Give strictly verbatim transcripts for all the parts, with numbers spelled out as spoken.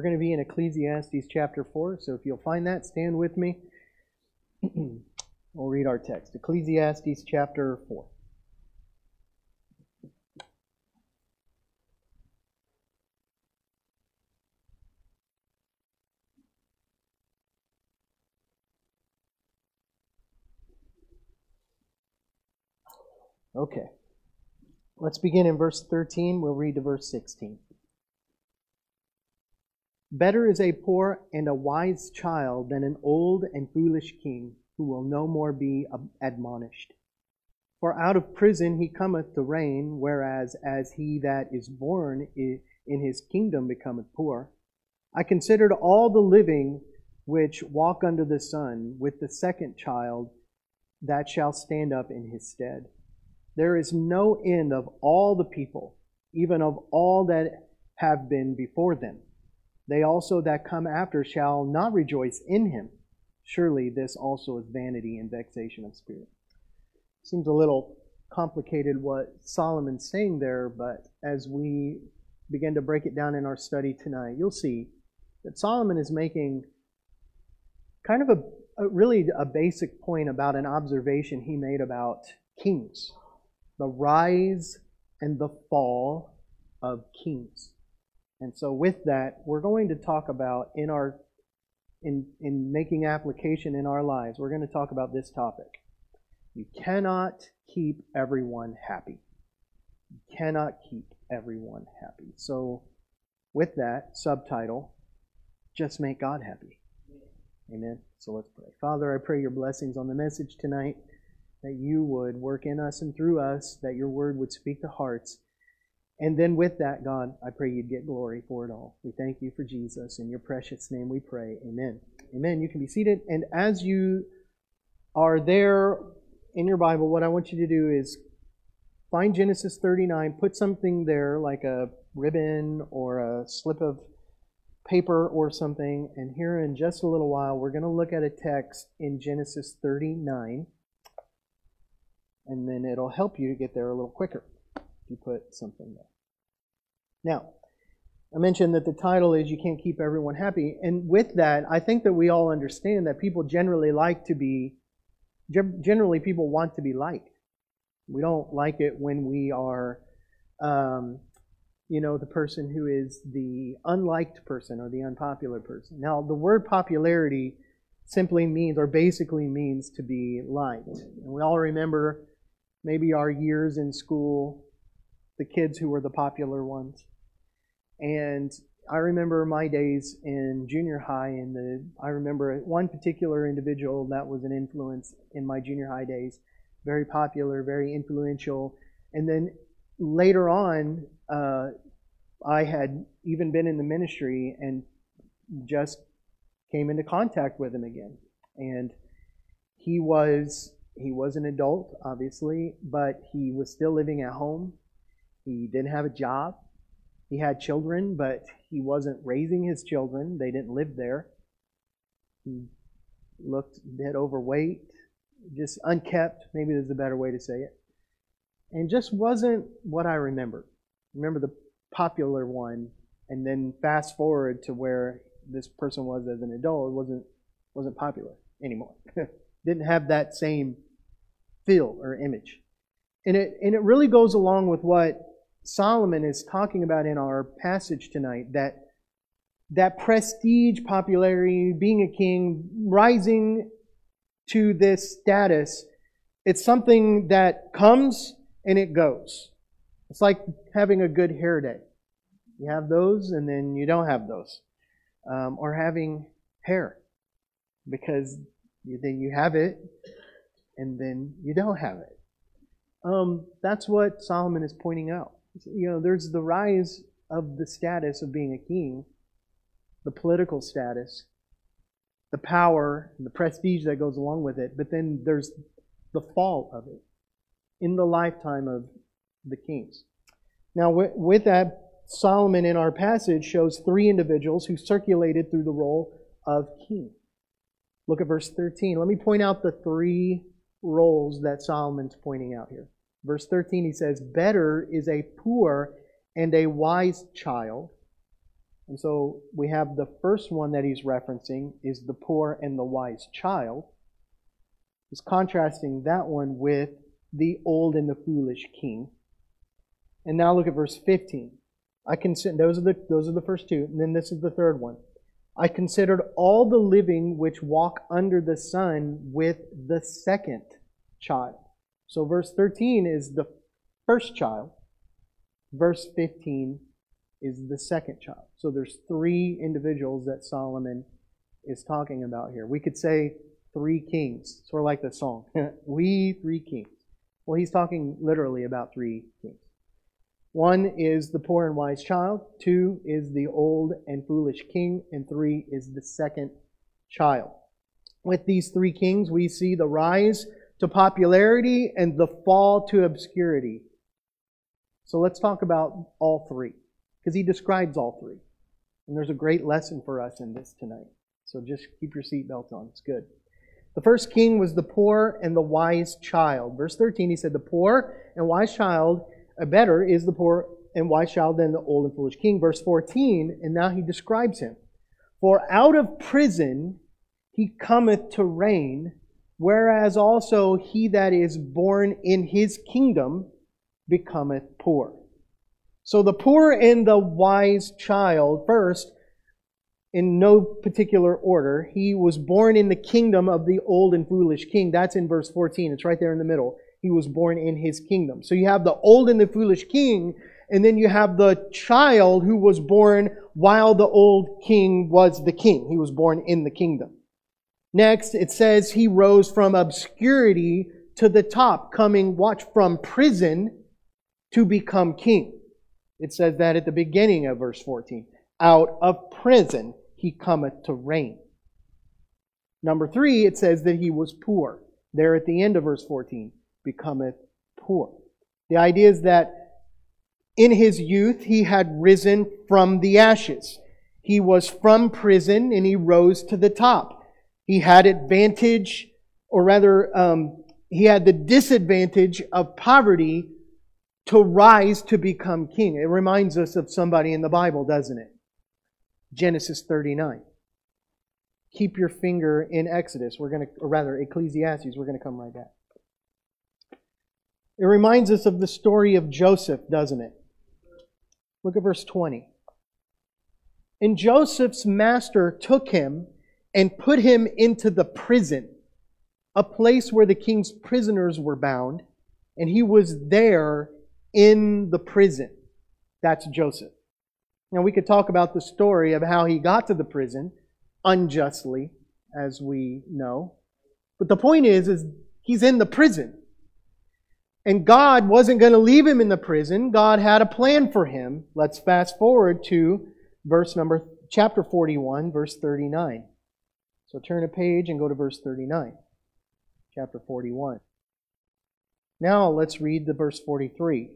going to be in Ecclesiastes chapter four, so if you'll find that, stand with me. We'll read our text. Ecclesiastes chapter four. Okay. Let's begin in verse thirteen. We'll read to verse sixteen. Better is a poor and a wise child than an old and foolish king, who will no more be admonished. For out of prison he cometh to reign, whereas as he that is born in his kingdom becometh poor. I considered all the living which walk under the sun, with the second child that shall stand up in his stead. There is no end of all the people, even of all that have been before them. They also that come after shall not rejoice in him. Surely this also is vanity and vexation of spirit. Seems a little complicated what Solomon's saying there, but as we begin to break it down in our study tonight, you'll see that Solomon is making kind of a, a really a basic point about an observation he made about kings. The rise and the fall of kings. And so with that, we're going to talk about in our in in making application in our lives, we're going to talk about this topic. You cannot keep everyone happy. You cannot keep everyone happy. So with that subtitle, just make God happy. Amen. So let's pray. Father, I pray your blessings on the message tonight, that you would work in us and through us, that your word would speak to hearts. And then with that, God, I pray you'd get glory for it all. We thank you for Jesus. In your precious name we pray. Amen. Amen. You can be seated. And as you are there in your Bible, what I want you to do is find Genesis thirty-nine, put something there like a ribbon or a slip of paper or something. And here in just a little while, we're going to look at a text in Genesis thirty-nine. And then it'll help you to get there a little quicker if you put something there. Now, I mentioned that the title is You Can't Keep Everyone Happy. And with that, I think that we all understand that people generally like to be, generally people want to be liked. We don't like it when we are, um, you know, the person who is the unliked person or the unpopular person. Now, the word popularity simply means, or basically means, to be liked. And we all remember maybe our years in school, the kids who were the popular ones. And I remember my days in junior high, and the I remember one particular individual that was an influence in my junior high days. Very popular, very influential. And then later on, uh, I had even been in the ministry and just came into contact with him again. And he was he was an adult, obviously, but he was still living at home. He didn't have a job. He had children, but he wasn't raising his children. They didn't live there. He looked a bit overweight, just unkept, maybe there's a better way to say it. And just wasn't what I remember. Remember the popular one, and then fast forward to where this person was as an adult, it wasn't wasn't popular anymore. Didn't have that same feel or image. And it and it really goes along with what Solomon is talking about in our passage tonight, that that prestige, popularity, being a king, rising to this status, it's something that comes and it goes. It's like having a good hair day. You have those and then you don't have those. Um, or having hair, because you, then you have it and then you don't have it. Um, that's what Solomon is pointing out. You know, there's the rise of the status of being a king, the political status, the power, and the prestige that goes along with it, but then there's the fall of it in the lifetime of the kings. Now, with that, Solomon in our passage shows three individuals who circulated through the role of king. Look at verse thirteen. Let me point out the three roles that Solomon's pointing out here. Verse thirteen, he says, better is a poor and a wise child And so we have the first one that he's referencing is the poor and the wise child. He's contrasting that one with the old and the foolish king. And now look at verse fifteen. I consider those are the those are the first two, and then this is the third one. I considered all the living which walk under the sun with the second child. So verse thirteen is the first child. Verse fifteen is the second child. So there's three individuals that Solomon is talking about here. We could say three kings. Sort of like the song. We three kings. Well, he's talking literally about three kings. One is the poor and wise child. Two is the old and foolish king. And three is the second child. With these three kings, we see the rise to popularity and the fall to obscurity. So let's talk about all three, because he describes all three. And there's a great lesson for us in this tonight. So just keep your seatbelt on. It's good. The first king was the poor and the wise child. Verse thirteen, he said, the poor and wise child, uh, better is the poor and wise child than the old and foolish king. Verse fourteen, and now he describes him. For out of prison he cometh to reign, whereas also he that is born in his kingdom becometh poor. So the poor and the wise child, first, in no particular order, he was born in the kingdom of the old and foolish king. That's in verse fourteen. It's right there in the middle. He was born in his kingdom. So you have the old and the foolish king, and then you have the child who was born while the old king was the king. He was born in the kingdom. Next, it says he rose from obscurity to the top, coming, watch, from prison to become king. It says that at the beginning of verse fourteen. Out of prison he cometh to reign. Number three, it says that he was poor. There at the end of verse fourteen, becometh poor. The idea is that in his youth he had risen from the ashes. He was from prison and he rose to the top. He had advantage, or rather, um, he had the disadvantage of poverty to rise to become king. It reminds us of somebody in the Bible, doesn't it? Genesis thirty-nine. Keep your finger in Exodus. We're going to, or rather, Ecclesiastes. We're going to come right back. It reminds us of the story of Joseph, doesn't it? Look at verse twenty. And Joseph's master took him and put him into the prison, a place where the king's prisoners were bound, and he was there in the prison. That's Joseph. Now we could talk about the story of how he got to the prison, unjustly, as we know. But the point is, is he's in the prison. And God wasn't going to leave him in the prison. God had a plan for him. Let's fast forward to verse number, chapter forty-one, verse thirty-nine. So turn a page and go to verse thirty-nine. Chapter forty-one. Now let's read the verse forty-three.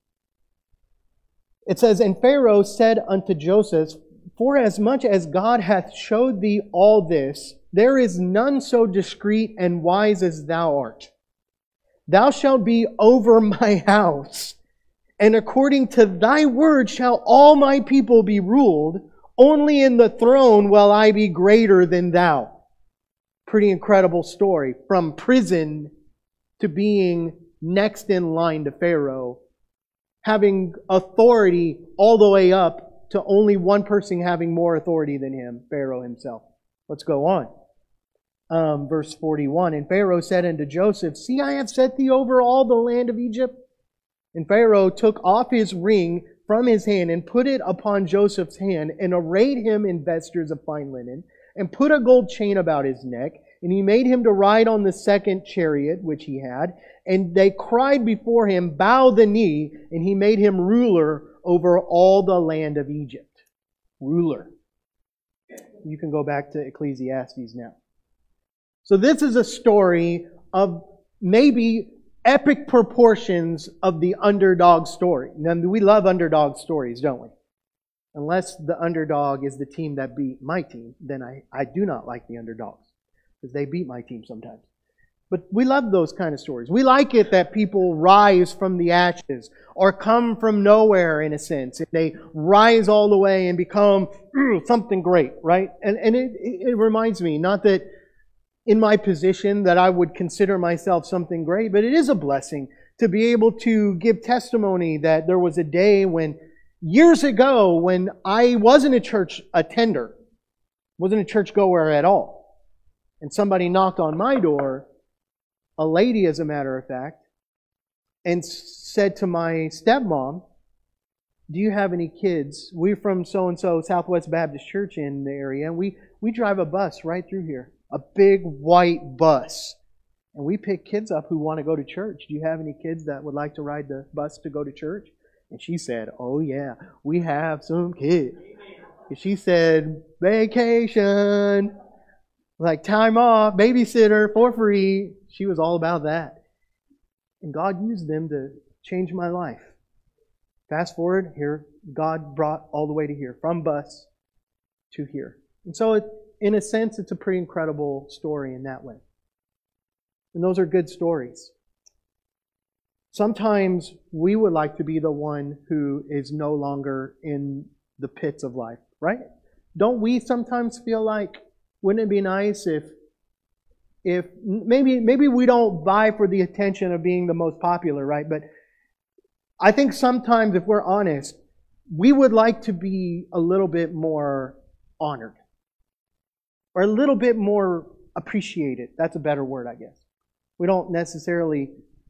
It says, And Pharaoh said unto Joseph, Forasmuch as God hath showed thee all this, there is none so discreet and wise as thou art. Thou shalt be over my house, and according to thy word shall all my people be ruled. Only in the throne will I be greater than thou. Pretty incredible story. From prison to being next in line to Pharaoh, having authority all the way up to only one person having more authority than him, Pharaoh himself. Let's go on. Um, verse forty-one, And Pharaoh said unto Joseph, See, I have set thee over all the land of Egypt. And Pharaoh took off his ring from his hand and put it upon Joseph's hand and arrayed him in vestures of fine linen and put a gold chain about his neck. And he made him to ride on the second chariot which he had. And they cried before him, Bow the knee. And he made him ruler over all the land of Egypt. Ruler. You can go back to Ecclesiastes now. So this is a story of maybe epic proportions of the underdog story. Now, we love underdog stories, don't we? Unless the underdog is the team that beat my team, then I, I do not like the underdogs, because they beat my team sometimes. But we love those kind of stories. We like it that people rise from the ashes or come from nowhere, in a sense. And they rise all the way and become something great, right? And, and it, it reminds me, not that in my position that I would consider myself something great, but it is a blessing to be able to give testimony that there was a day when, years ago, when I wasn't a church attender, wasn't a church goer at all, and somebody knocked on my door, a lady, as a matter of fact, and said to my stepmom, do you have any kids? We're from so-and-so Southwest Baptist Church in the area, and we, we drive a bus right through here. A big white bus. And we pick kids up who want to go to church. Do you have any kids that would like to ride the bus to go to church? And she said, oh yeah, we have some kids. And she said, vacation, like time off, babysitter for free. She was all about that. And God used them to change my life. Fast forward, here, God brought all the way to here, from bus to here. And so, it, in a sense, it's a pretty incredible story in that way. And those are good stories. Sometimes we would like to be the one who is no longer in the pits of life, right? Don't we sometimes feel like, wouldn't it be nice if if maybe maybe we don't vie for the attention of being the most popular, right? But I think sometimes, if we're honest, we would like to be a little bit more honored. Or a little bit more appreciated. That's a better word, I guess. We don't necessarily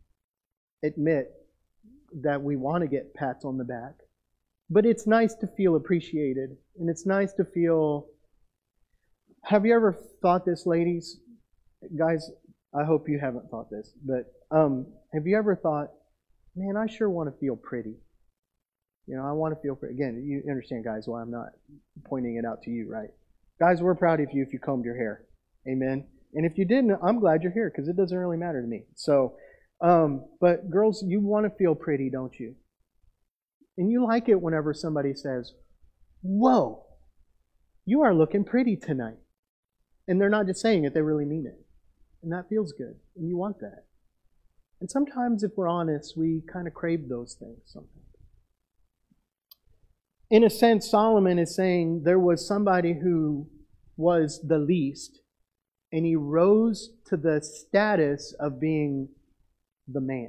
admit that we want to get pats on the back. But it's nice to feel appreciated. And it's nice to feel... Have you ever thought this, ladies? Guys, I hope you haven't thought this. But um, have you ever thought, man, I sure want to feel pretty. You know, I want to feel pretty. Again, you understand, guys, why I'm not pointing it out to you, right? Guys, we're proud of you if you combed your hair. Amen. And if you didn't, I'm glad you're here, because it doesn't really matter to me. So, um, but girls, you want to feel pretty, don't you? And you like it whenever somebody says, whoa, you are looking pretty tonight. And they're not just saying it, they really mean it. And that feels good. And you want that. And sometimes, if we're honest, we kind of crave those things sometimes. In a sense, Solomon is saying there was somebody who was the least, and he rose to the status of being the man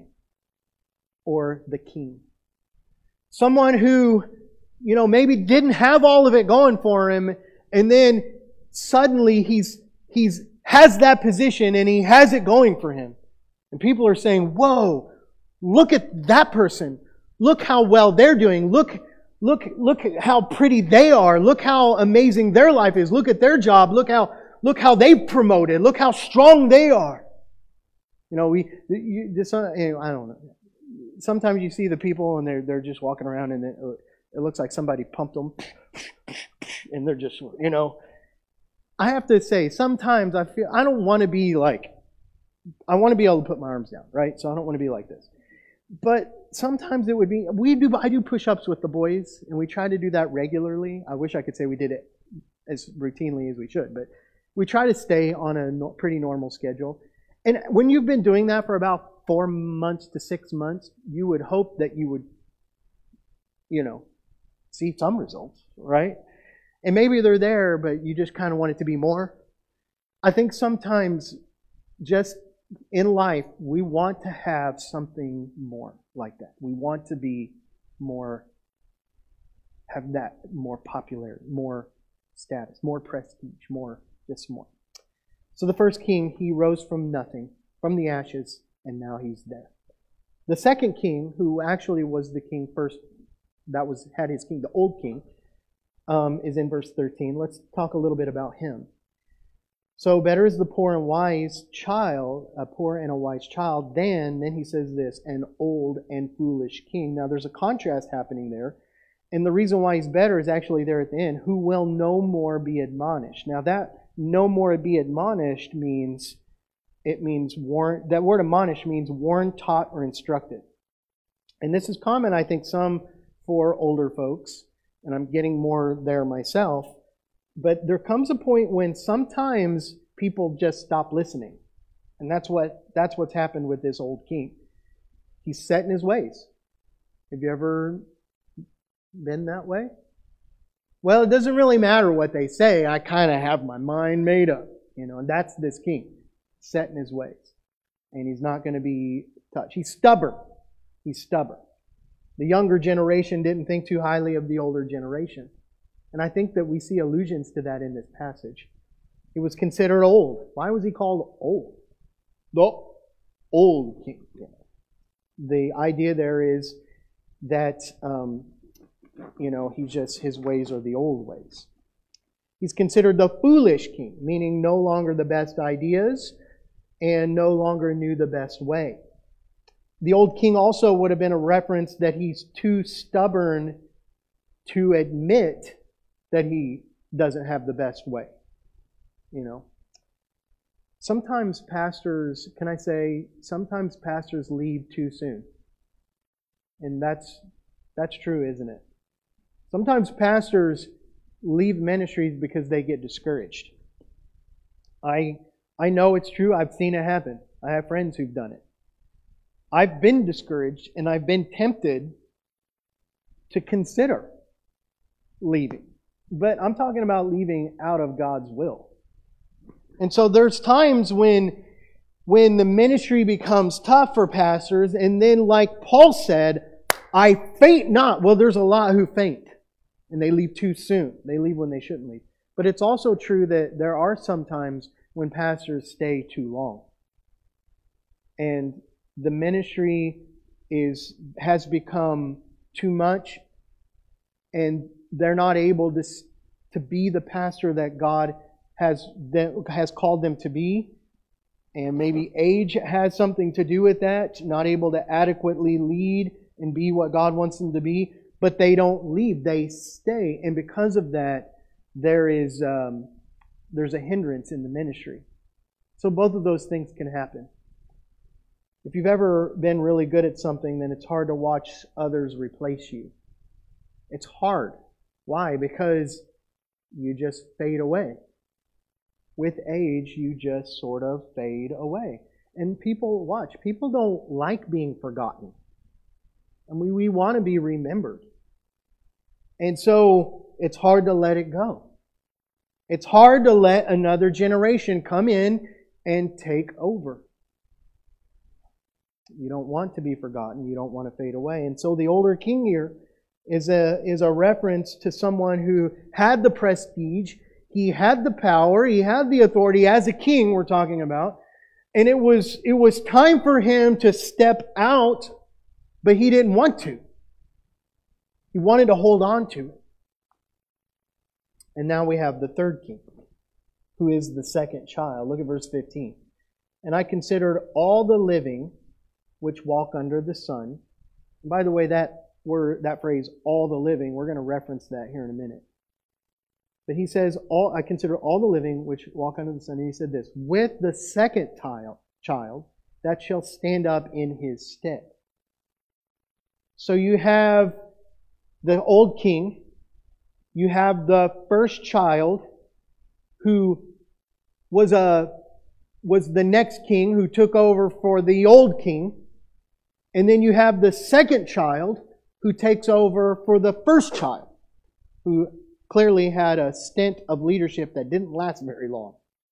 or the king. Someone who, you know, maybe didn't have all of it going for him, and then suddenly he's he's has that position and he has it going for him. And people are saying, whoa, look at that person. Look how well they're doing. Look Look, look at how pretty they are. Look how amazing their life is. Look at their job. Look how, look how they've promoted. Look how strong they are. You know, we, you, this, uh, you know, I don't know. Sometimes you see the people and they're, they're just walking around and it, it looks like somebody pumped them and they're just, you know. I have to say, sometimes I feel, I don't want to be like, I want to be able to put my arms down, right? So I don't want to be like this. But sometimes it would be, we do, I do push-ups with the boys, and we try to do that regularly. I wish I could say we did it as routinely as we should, but we try to stay on a no, pretty normal schedule. And when you've been doing that for about four months to six months, you would hope that you would, you know, see some results, right? And maybe they're there, but you just kind of want it to be more. I think sometimes just in life, we want to have something more like that. We want to be more, have that more popularity, more status, more prestige, more this, more. So the first king, he rose from nothing, from the ashes, and now he's there. The second king, who actually was the king first, that was had his king, the old king, um, is in verse thirteen. Let's talk a little bit about him. So better is the poor and wise child, a poor and a wise child, than, then he says this, an old and foolish king. Now there's a contrast happening there. And the reason why he's better is actually there at the end, who will no more be admonished. Now that no more be admonished means, it means warn, that word admonish means warned, taught, or instructed. And this is common, I think, some for older folks, and I'm getting more there myself. But there comes a point when sometimes people just stop listening. And that's what that's what's happened with this old king. He's set in his ways. Have you ever been that way? Well, it doesn't really matter what they say. I kind of have my mind made up. You know, and that's this king, set in his ways. And he's not going to be touched. He's stubborn. He's stubborn. The younger generation didn't think too highly of the older generation. And I think that we see allusions to that in this passage. He was considered old. Why was he called old? The old king. The idea there is that, um, you know, he just, his ways are the old ways. He's considered the foolish king, meaning no longer the best ideas and no longer knew the best way. The old king also would have been a reference that he's too stubborn to admit that he doesn't have the best way. You know, sometimes pastors, can I say, sometimes pastors leave too soon. And that's that's true, isn't it? Sometimes pastors leave ministries because they get discouraged. I I know it's true. I've seen it happen. I have friends who've done it. I've been discouraged and I've been tempted to consider leaving. But I'm talking about leaving out of God's will. And so there's times when, when the ministry becomes tough for pastors, and then like Paul said, I faint not. Well, there's a lot who faint. And they leave too soon. They leave when they shouldn't leave. But it's also true that there are some times when pastors stay too long. And the ministry is has become too much, and they're not able to, to be the pastor that God has, that has called them to be. And maybe age has something to do with that, not able to adequately lead and be what God wants them to be. But they don't leave, they stay. And because of that, there is um, there's a hindrance in the ministry. So both of those things can happen. If you've ever been really good at something, then it's hard to watch others replace you. It's hard. Why? Because you just fade away. With age, you just sort of fade away. And people, watch, people don't like being forgotten. And we, we want to be remembered. And so it's hard to let it go. It's hard to let another generation come in and take over. You don't want to be forgotten. You don't want to fade away. And so the older king here is a, is a reference to someone who had the prestige, he had the power, he had the authority as a king, we're talking about. And it was, it was time for him to step out, but he didn't want to. He wanted to hold on to it. And now we have the third king, who is the second child. Look at verse fifteen. And I considered all the living which walk under the sun. And by the way, that word, that phrase, all the living, we're going to reference that here in a minute. But he says, all I consider all the living which walk under the sun. And he said this, with the second child that shall stand up in his stead. So you have the old king, you have the first child who was a was the next king who took over for the old king, and then you have the second child who takes over for the first child, who clearly had a stint of leadership that didn't last very long.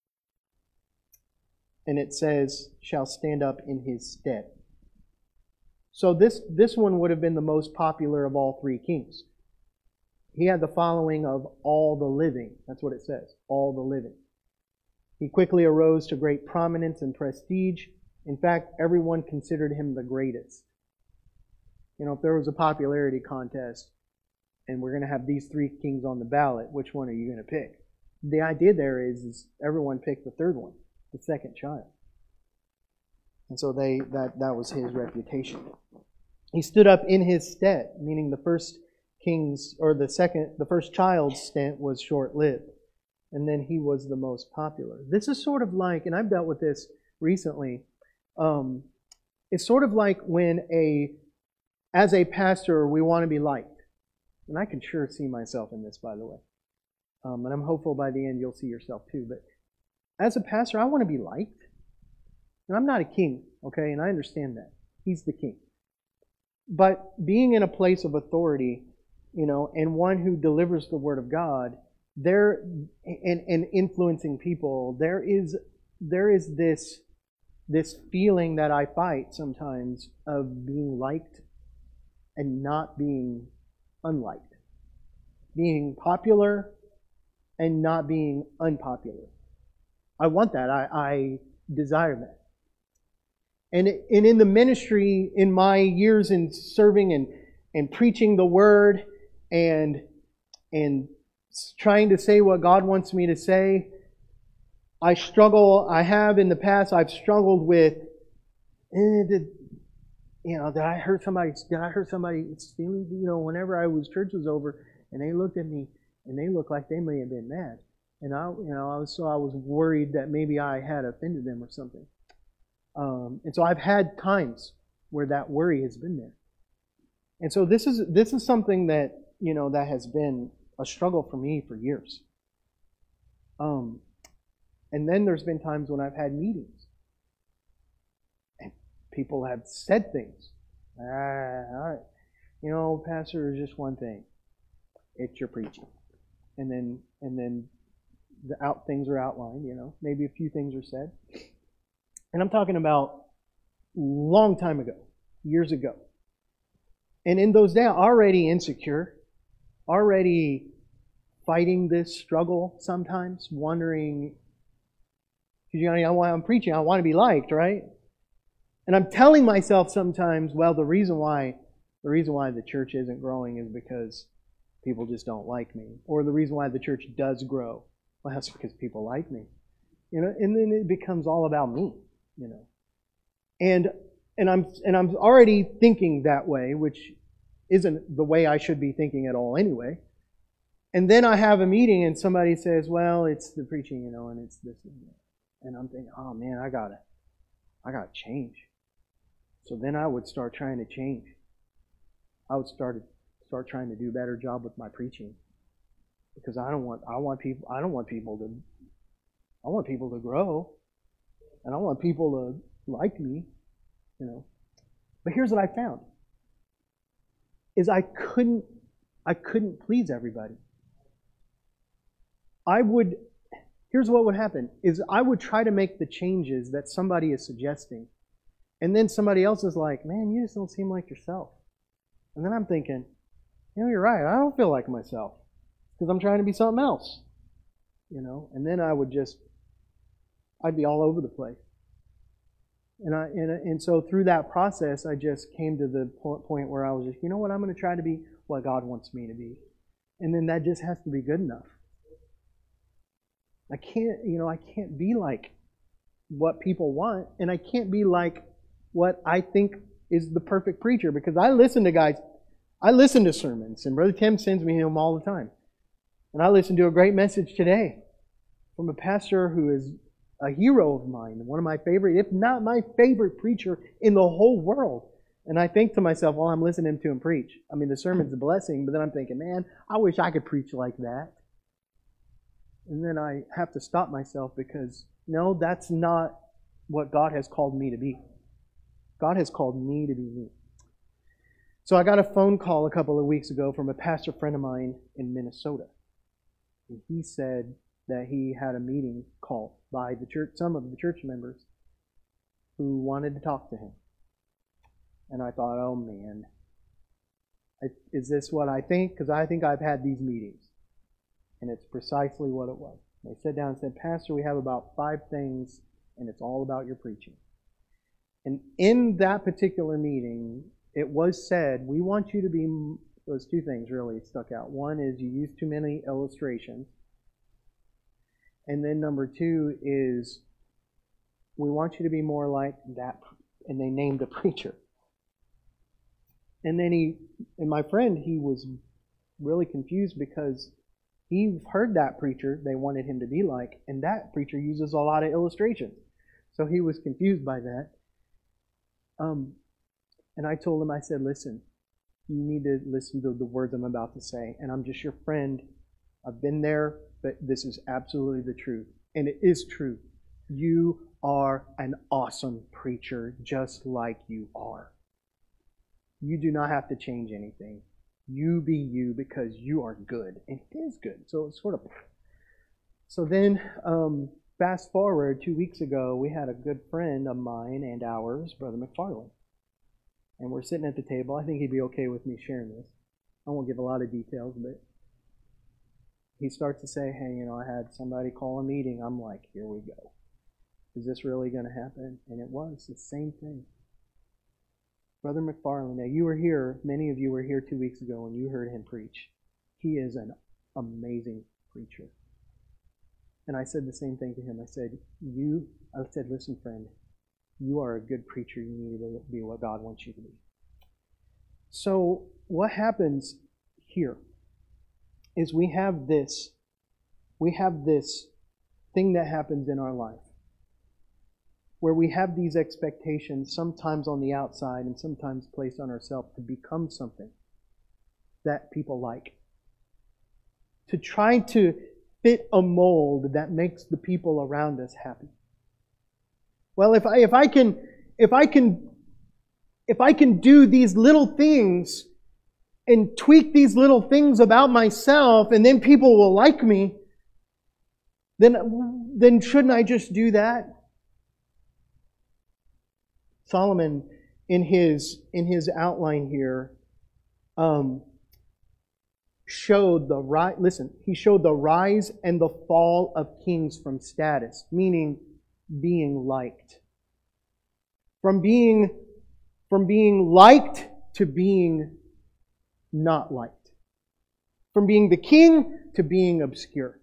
And it says, shall stand up in his stead. So this, this one would have been the most popular of all three kings. He had the following of all the living. That's what it says, all the living. He quickly arose to great prominence and prestige. In fact, everyone considered him the greatest. You know, if there was a popularity contest and we're going to have these three kings on the ballot, which one are you going to pick? The idea there is, is everyone picked the third one, the second child. And so they that, that was his reputation. He stood up in his stead, meaning the first king's, or the second, the first child's stint was short-lived. And then he was the most popular. This is sort of like, and I've dealt with this recently, um, it's sort of like when a, as a pastor, we want to be liked. And I can sure see myself in this, by the way. Um, and I'm hopeful by the end you'll see yourself too. But as a pastor, I want to be liked. And I'm not a king, okay? And I understand that. He's the king. But being in a place of authority, you know, and one who delivers the word of God, there and, and influencing people, there is there is this this feeling that I fight sometimes of being liked and not being unliked. Being popular and not being unpopular. I want that. I, I desire that. And, and in the ministry, in my years in serving and, and preaching the word and, and trying to say what God wants me to say, I struggle, I have in the past, I've struggled with, eh, did, you know, did I hurt somebody, did I hurt somebody's feelings? You know, whenever I was, church was over, and they looked at me, and they looked like they may have been mad. And I, you know, I was, so I was worried that maybe I had offended them or something. Um, and so I've had times where that worry has been there. And so this is this is something that, you know, that has been a struggle for me for years. Um, and then there's been times when I've had meetings, and people have said things. Ah, all right, you know, pastor is just one thing. It's your preaching, and then and then the out things are outlined. You know, maybe a few things are said. And I'm talking about long time ago, years ago. And in those days, already insecure, already fighting this struggle sometimes, wondering, because you know, I'm preaching, I want to be liked, right? And I'm telling myself sometimes, well, the reason why, the reason why the church isn't growing is because people just don't like me, or the reason why the church does grow, well, that's because people like me, you know. And then it becomes all about me. You know, and and I'm and I'm already thinking that way, which isn't the way I should be thinking at all anyway. And then I have a meeting, and somebody says, "Well, it's the preaching, you know, and it's this and that," and I'm thinking, "Oh man, I gotta, I gotta change." So then I would start trying to change. I would start start trying to do a better job with my preaching, because I don't want I want people I don't want people to I want people to grow. And I want people to like me, you know. But here's what I found. Is I couldn't I couldn't please everybody. I would here's what would happen is I would try to make the changes that somebody is suggesting. And then somebody else is like, "Man, you just don't seem like yourself." And then I'm thinking, "You know, you're right. I don't feel like myself because I'm trying to be something else." You know, and then I would just I'd be all over the place. And I and, and so through that process, I just came to the point where I was just, you know what, I'm going to try to be what God wants me to be. And then that just has to be good enough. I can't, you know, I can't be like what people want, and I can't be like what I think is the perfect preacher, because I listen to guys, I listen to sermons, and Brother Tim sends me them all the time. And I listened to a great message today from a pastor who is a hero of mine, one of my favorite, if not my favorite preacher in the whole world. And I think to myself while I'm listening to him preach, I mean, the sermon's a blessing, but then I'm thinking, man, I wish I could preach like that. And then I have to stop myself because, no, that's not what God has called me to be. God has called me to be me. So I got a phone call a couple of weeks ago from a pastor friend of mine in Minnesota. And he said that he had a meeting called by the church, some of the church members who wanted to talk to him. And I thought, oh man, is this what I think? Because I think I've had these meetings. And it's precisely what it was. They sat down and said, "Pastor, we have about five things, and it's all about your preaching." And in that particular meeting, it was said, we want you to be, those two things really stuck out. One is you use too many illustrations. And then number two is we want you to be more like that. And they named a preacher. And then he, and my friend, he was really confused because he heard that preacher they wanted him to be like, and that preacher uses a lot of illustrations. So he was confused by that. Um, and I told him, I said, listen, you need to listen to the words I'm about to say. And I'm just your friend. I've been there, but this is absolutely the truth. And it is true. You are an awesome preacher just like you are. You do not have to change anything. You be you because you are good. And it is good. So it's sort of... So then, um, fast forward, two weeks ago, we had a good friend of mine and ours, Brother McFarland. And we're sitting at the table. I think he'd be okay with me sharing this. I won't give a lot of details, but he starts to say, hey, you know, I had somebody call a meeting. I'm like, here we go. Is this really going to happen? And it was the same thing. Brother McFarland, now you were here, many of you were here two weeks ago when you heard him preach. He is an amazing preacher. And I said the same thing to him. I said, you, I said, listen, friend, you are a good preacher. You need to be what God wants you to be. So what happens here is we have this, we have this thing that happens in our life where we have these expectations, sometimes on the outside and sometimes placed on ourselves to become something that people like. To try to fit a mold that makes the people around us happy. Well, if I if I can if I can if I can do these little things and tweak these little things about myself and then people will like me, then then shouldn't I just do that? Solomon, in his in his outline here, um, showed the rise. Listen, he showed the rise and the fall of kings from status, meaning being liked. From being from being liked to being not liked. From being the king to being obscure.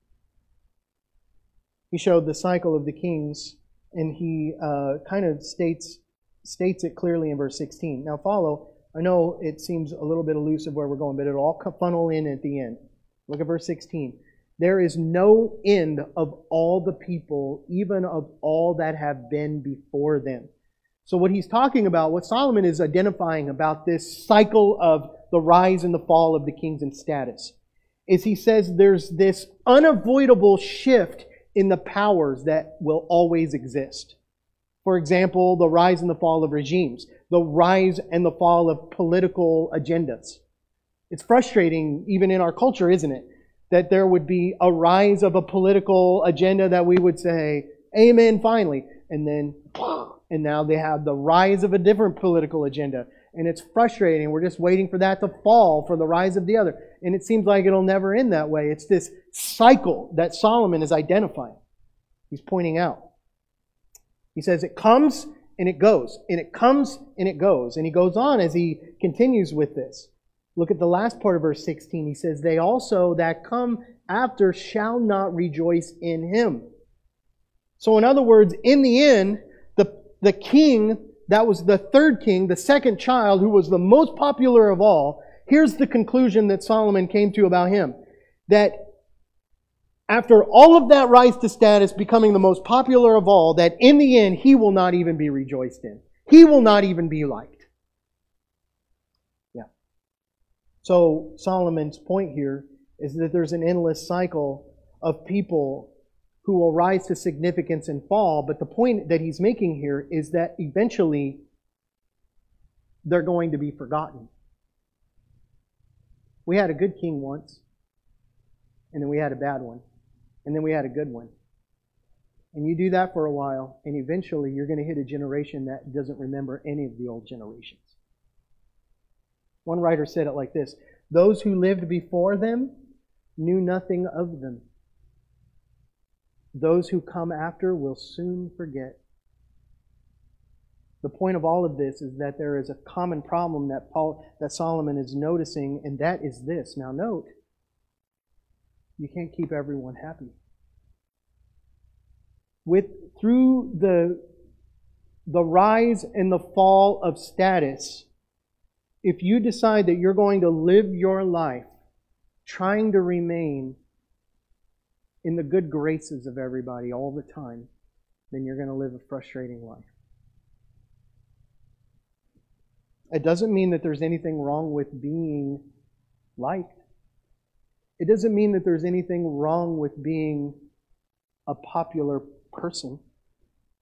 He showed the cycle of the kings. And he uh, kind of states states it clearly in verse sixteen. Now follow. I know it seems a little bit elusive where we're going, but it'll all funnel in at the end. Look at verse sixteen. There is no end of all the people, even of all that have been before them. So what he's talking about, what Solomon is identifying about this cycle of the rise and the fall of the kings in status, is he says there's this unavoidable shift in the powers that will always exist. For example, the rise and the fall of regimes, the rise and the fall of political agendas. It's frustrating, even in our culture, isn't it? That there would be a rise of a political agenda that we would say, amen, finally. And then, and now they have the rise of a different political agenda. And it's frustrating. We're just waiting for that to fall for the rise of the other. And it seems like it'll never end that way. It's this cycle that Solomon is identifying. He's pointing out. He says it comes and it goes. And it comes and it goes. And he goes on as he continues with this. Look at the last part of verse sixteen. He says, they also that come after shall not rejoice in him. So in other words, in the end, the, the king, that was the third king, the second child, who was the most popular of all, here's the conclusion that Solomon came to about him. That after all of that rise to status, becoming the most popular of all, that in the end, he will not even be rejoiced in. He will not even be liked. Yeah. So Solomon's point here is that there's an endless cycle of people who will rise to significance and fall. But the point that he's making here is that eventually they're going to be forgotten. We had a good king once, and then we had a bad one, and then we had a good one. And you do that for a while, and eventually you're going to hit a generation that doesn't remember any of the old generations. One writer said it like this: those who lived before them knew nothing of them. Those who come after will soon forget. The point of all of this is that there is a common problem that Paul, that Solomon is noticing, and that is this. Now note, you can't keep everyone happy. With through the the rise and the fall of status, if you decide that you're going to live your life trying to remain in the good graces of everybody all the time, then you're going to live a frustrating life. It doesn't mean that there's anything wrong with being liked. It doesn't mean that there's anything wrong with being a popular person.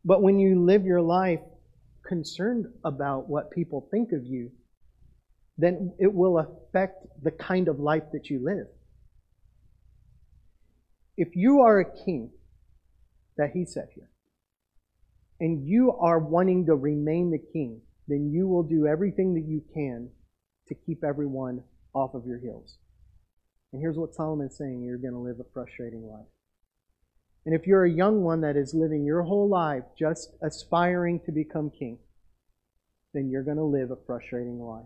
But when you live your life concerned about what people think of you, then it will affect the kind of life that you live. If you are a king that He set here, and you are wanting to remain the king, then you will do everything that you can to keep everyone off of your heels. And here's what Solomon's saying: you're going to live a frustrating life. And if you're a young one that is living your whole life just aspiring to become king, then you're going to live a frustrating life.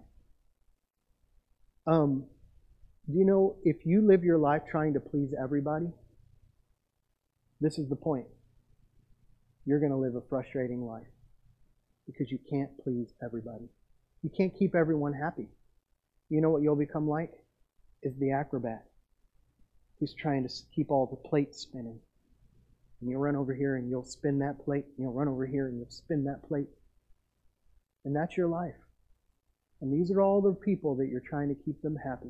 Um, do you know, if you live your life trying to please everybody, this is the point. You're going to live a frustrating life because you can't please everybody. You can't keep everyone happy. You know what you'll become like? Is the acrobat who's trying to keep all the plates spinning. And you'll run over here and you'll spin that plate. And you'll run over here and you'll spin that plate. And that's your life. And these are all the people that you're trying to keep them happy.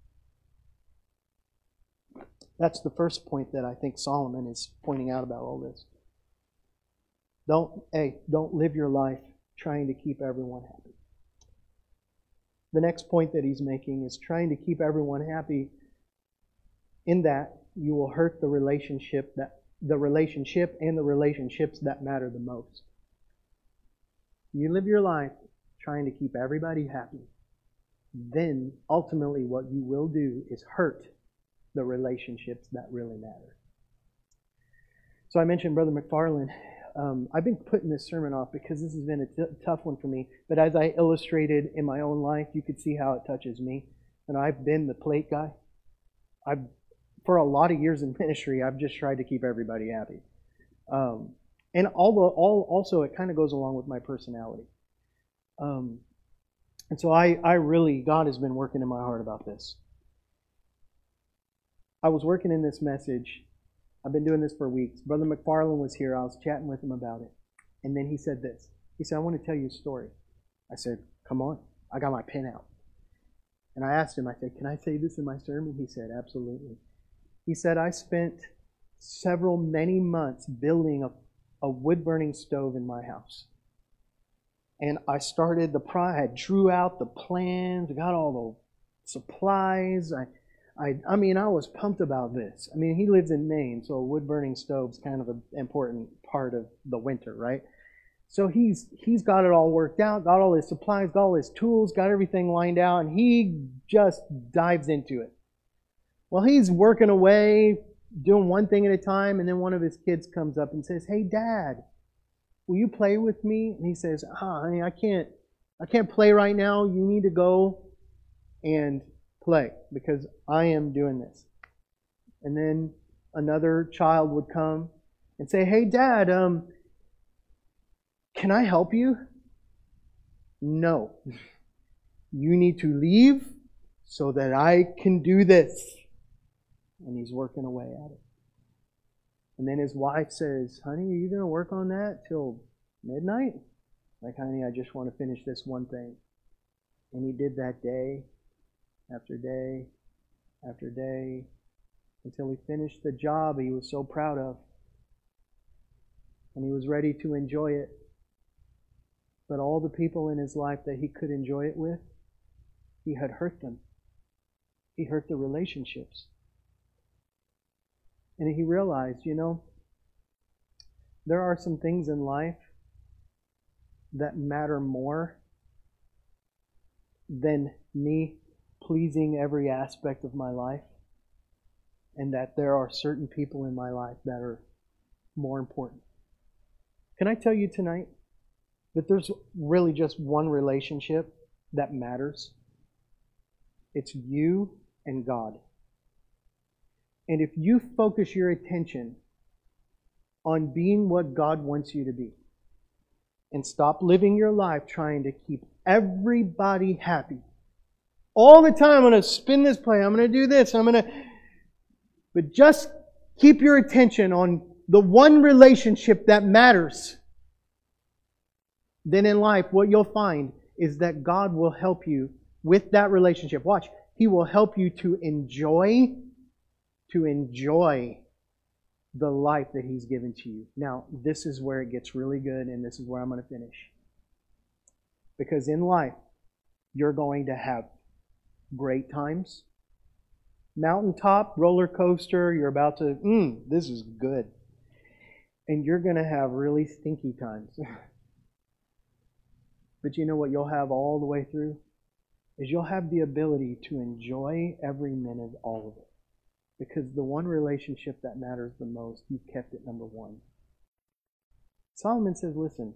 That's the first point that I think Solomon is pointing out about all this. Don't, hey, don't live your life trying to keep everyone happy. The next point that he's making is trying to keep everyone happy. In that, you will hurt the relationship that the relationship and the relationships that matter the most. You live your life trying to keep everybody happy, then ultimately what you will do is hurt the relationships that really matter. So I mentioned Brother McFarland. Um, I've been putting this sermon off because this has been a t- tough one for me. But as I illustrated in my own life, you could see how it touches me. And I've been the plate guy. I've, for a lot of years in ministry, I've just tried to keep everybody happy. Um, and although, all, also, it kind of goes along with my personality. Um, and so I, I really, God has been working in my heart about this. I was working in this message. I've been doing this for weeks. Brother McFarland was here. I was chatting with him about it. And then he said this. He said, I want to tell you a story. I said, come on. I got my pen out. And I asked him, I said, can I say this in my sermon? He said, absolutely. He said, I spent several, many months building a, a wood-burning stove in my house. And I started the project. I drew out the plans. I got all the supplies. I I, I mean, I was pumped about this. I mean, he lives in Maine, so a wood-burning stove's kind of an important part of the winter, right? So he's he's got it all worked out, got all his supplies, got all his tools, got everything lined out, and he just dives into it. Well, he's working away, doing one thing at a time, and then one of his kids comes up and says, hey, Dad, will you play with me? And he says, ah, honey, I can't, I can't play right now. You need to go and play because I am doing this. And then another child would come and say, hey, Dad, um, can I help you? No. You need to leave so that I can do this. And he's working away at it. And then his wife says, honey, are you going to work on that till midnight? Like, honey, I just want to finish this one thing. And he did that day after day after day until he finished the job he was so proud of. And he was ready to enjoy it. But all the people in his life that he could enjoy it with, he had hurt them. He hurt the relationships. And he realized, you know, there are some things in life that matter more than me pleasing every aspect of my life, and that there are certain people in my life that are more important. Can I tell you tonight that there's really just one relationship that matters? It's you and God. And if you focus your attention on being what God wants you to be, and stop living your life trying to keep everybody happy, all the time, I'm going to spin this play, I'm going to do this, I'm going to... But just keep your attention on the one relationship that matters. Then in life, what you'll find is that God will help you with that relationship. Watch. He will help you to enjoy, to enjoy the life that He's given to you. Now, this is where it gets really good, and this is where I'm going to finish. Because in life, you're going to have great times. Mountaintop, roller coaster, you're about to, mmm, this is good. And you're going to have really stinky times. But you know what you'll have all the way through? Is you'll have the ability to enjoy every minute of all of it. Because the one relationship that matters the most, you've kept it number one. Solomon says, listen,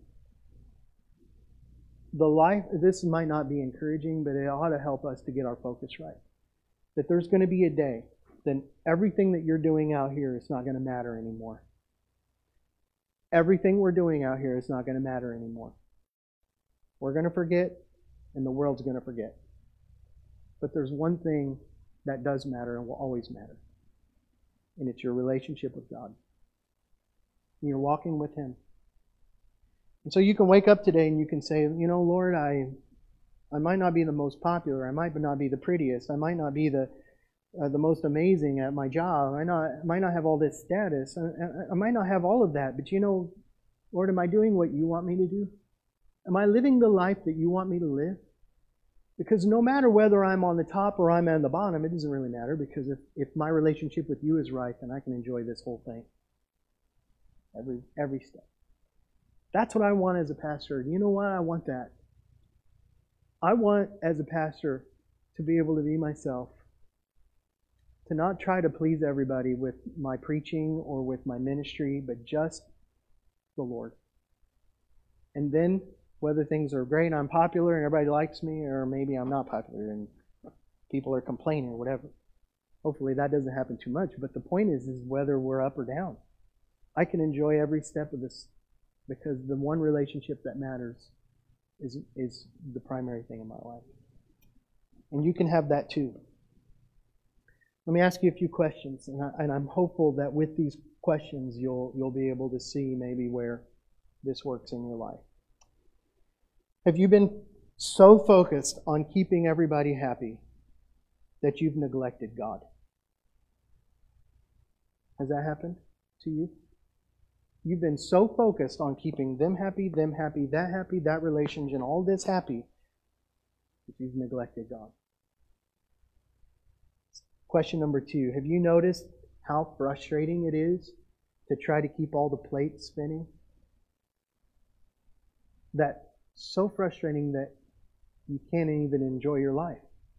the life, this might not be encouraging, but it ought to help us to get our focus right. That there's going to be a day that everything that you're doing out here is not going to matter anymore. Everything we're doing out here is not going to matter anymore. We're going to forget, and the world's going to forget. But there's one thing that does matter and will always matter. And it's your relationship with God. And you're walking with Him. And so you can wake up today and you can say, you know, Lord, I I might not be the most popular. I might not be the prettiest. I might not be the uh, the most amazing at my job. I not I might not have all this status. I, I, I might not have all of that. But you know, Lord, am I doing what You want me to do? Am I living the life that You want me to live? Because no matter whether I'm on the top or I'm on the bottom, it doesn't really matter. Because if, if my relationship with You is right, then I can enjoy this whole thing. Every every step. That's what I want as a pastor. You know what? I want that. I want, as a pastor, to be able to be myself. To not try to please everybody with my preaching or with my ministry, but just the Lord. And then, whether things are great, I'm popular and everybody likes me, or maybe I'm not popular and people are complaining or whatever. Hopefully that doesn't happen too much. But the point is, is whether we're up or down. I can enjoy every step of this because the one relationship that matters is, is the primary thing in my life. And you can have that too. Let me ask you a few questions, and, I, and I'm hopeful that with these questions you'll you'll be able to see maybe where this works in your life. Have you been so focused on keeping everybody happy that you've neglected God? Has that happened to you? You've been so focused on keeping them happy, them happy, that happy, that relationship, and all this happy, that you've neglected God. Question number two. Have you noticed how frustrating it is to try to keep all the plates spinning? That's so frustrating that you can't even enjoy your life.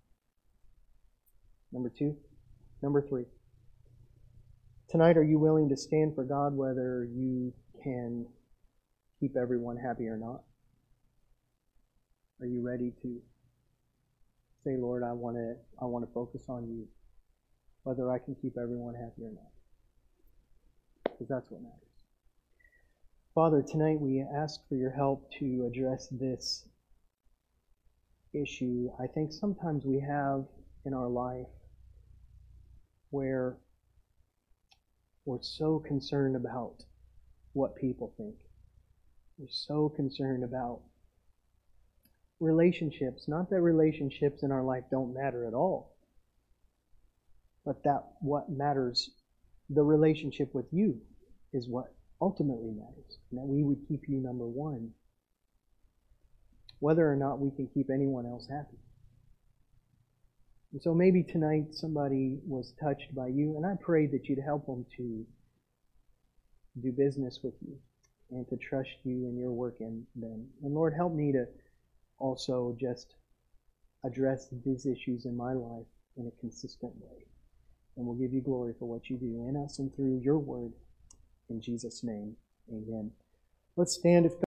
Number two. Number three. Tonight, are you willing to stand for God whether you can keep everyone happy or not? Are you ready to say, Lord, I want to I want to focus on You, whether I can keep everyone happy or not? Because that's what matters. Father, tonight we ask for Your help to address this issue I think sometimes we have in our life where we're so concerned about what people think. We're so concerned about relationships. Not that relationships in our life don't matter at all, but that what matters, the relationship with You, is what ultimately matters. And that we would keep You number one, whether or not we can keep anyone else happy. And so maybe tonight somebody was touched by You, and I pray that You'd help them to do business with You and to trust You and Your work in them. And Lord, help me to also just address these issues in my life in a consistent way. And we'll give You glory for what You do in us and through Your word. In Jesus' name, amen. Let's stand if